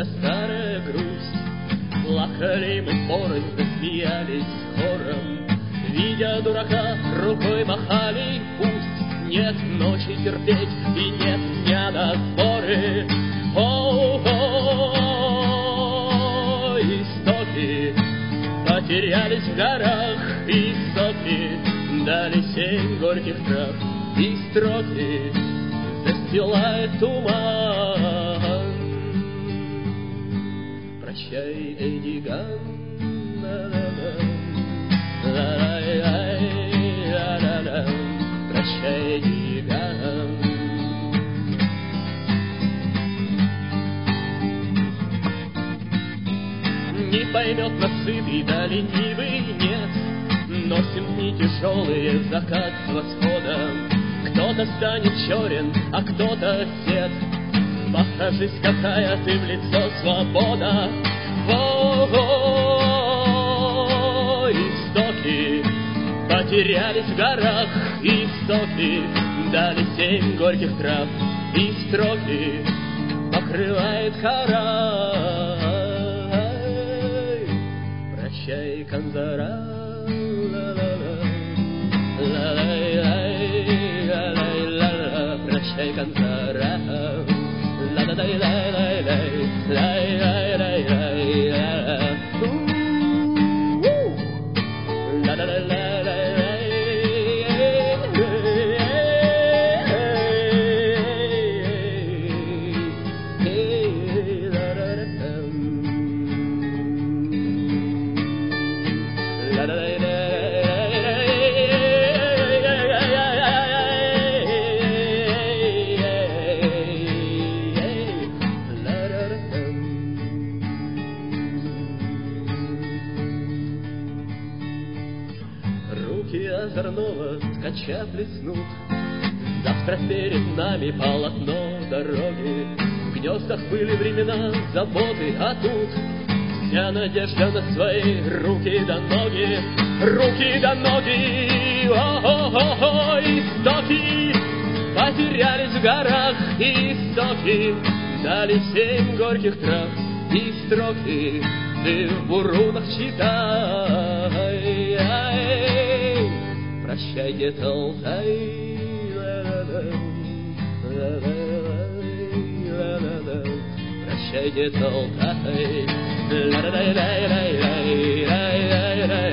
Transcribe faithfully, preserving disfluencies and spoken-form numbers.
да старая грусть. Плакали мы порознь, да смеялись хором, видя дурака, рукой махали. Пусть нет ночи терпеть и нет дня на сборы. О-о-о, истоки потерялись в горах, истоки дали семь горьких трав, и строки застилает туман. Прощай, Эдиган, прощай, Эдиган. Не поймет нас сытый да ленивый, нет, носим дни тяжелые, закат с восходом. Кто-то станет черен, а кто-то сед. Покажись, какая ты в лицо свобода. О-о-о, истоки потерялись в горах, истоки дали семь горьких трав, и строки покрывает кора. Прощай, Канзара. Прощай, Канзара. Озорного ткача плеснут. Завтра перед нами полотно дороги. В гнездах были времена заботы, а тут вся надежда на свои руки да ноги. Руки да ноги. О-о-о-о, истоки потерялись в горах, истоки дали семь горьких трав, и строки ты в бурунах читай. Прощай, дед Алтай, прощай, дед Алтай.